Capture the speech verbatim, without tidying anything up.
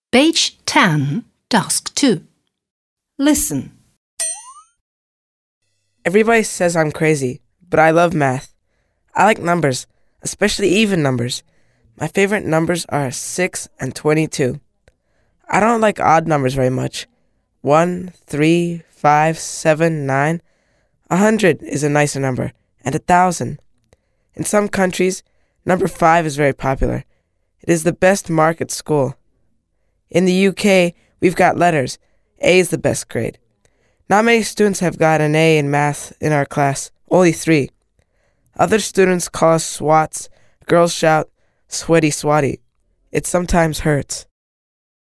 Page ten, Task two. Listen. Everybody says I'm crazy, but I love math. I like numbers, especially even numbers. My favorite numbers are six and twenty-two. I don't like odd numbers very much. one, three, five, seven, nine. A hundred is a nicer number, and a thousand. In some countries, number five is very popular. It is the best mark at school. In the U K, we've got letters. A is the best grade. Not many students have got an A in math in our class, only three. Other students call us swats. Girls shout, sweaty swatty. It sometimes hurts.